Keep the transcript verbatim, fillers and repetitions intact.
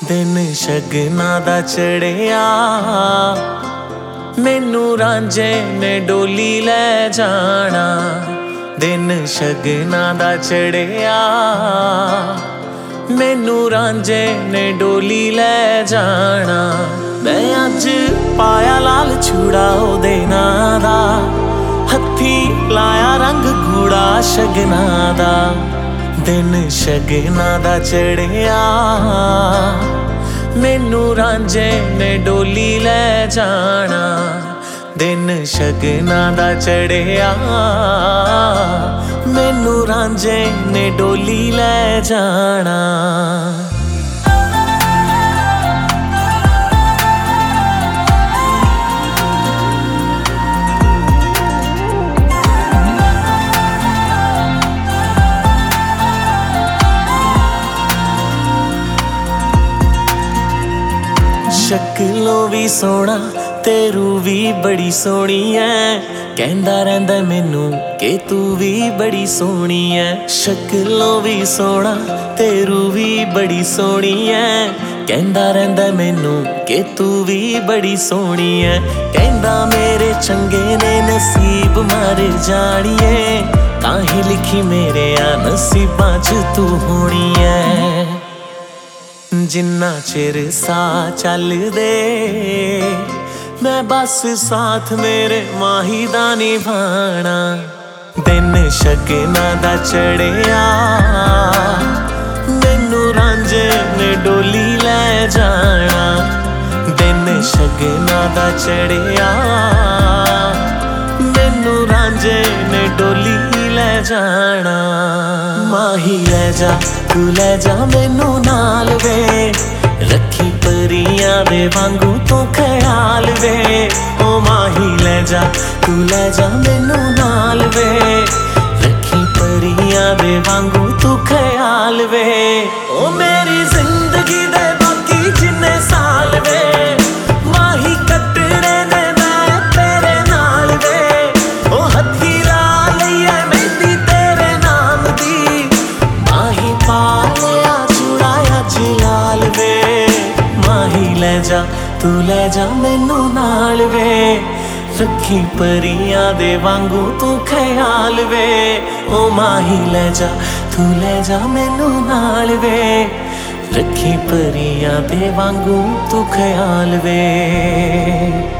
दिन शगना दा चढ़िया मैनू रांझे ने डोली लै जाना। दिन शगना दा चढ़िया मैनू रांझे ने डोली लै जाना। मैं अज पाया लाल चूड़ा ओदे नां दा, हत्थी लाया रंग गूड़ा शगना दा। दिन शगना दा चढ़िया मैनू रांझे ने डोली लै जाना। दिन शगना दा चढ़िया मैनू रांझे ने डोली लै जाना। शक्लों भी सोहना ते रूह भी बड़ी सोहनी है, कहंदा रहिंदा मैनू कि तू भी बड़ी सोहनी है। शक्लों भी सोहना ते रूह भी बड़ी सोहनी है, कहंदा रहिंदा मैनू कि तू भी बड़ी सोहनी है। कहंदा मेरे चंगे ने नसीब मार जानिए, काहीं लिखी मेरे आ नसीबां च तू होनी है। जिन्ना चिर सा चलदे मैं बस साथ मेरे माही दा निभाना। दिन शगना दा चढ़िया मैनू रांझे ने डोली लै जाना। दिन शगना दा चढ़िया मैनू रांझे ने डोली लै जाना। माही लै जा तू लै जा मैनू नाल वे, रखी परियां दे वांगू तू ख्याल वे। ओ माही लै जा तू लै जा मैनू नाल वे, रखी परियां दे वांगू तू ख्याल वे। ओ मेरी जिंदगी दे बाकी जिन्ने साल वे, माही कटने ने मैं तेरे नाल वे। ओ हत्थी ला लईए मेहंदी तेरे नाम दी, माही पा लिया चूड़ाया जिलाल वे। माही लै जा तू लै जा मैनू नाल वे, रखी परियां दे वांगू तू ख्याल वे। ओ माही लै जा तू लै जा मैनू नाल वे, रखी परियां दे वांगू तू ख्याल वे।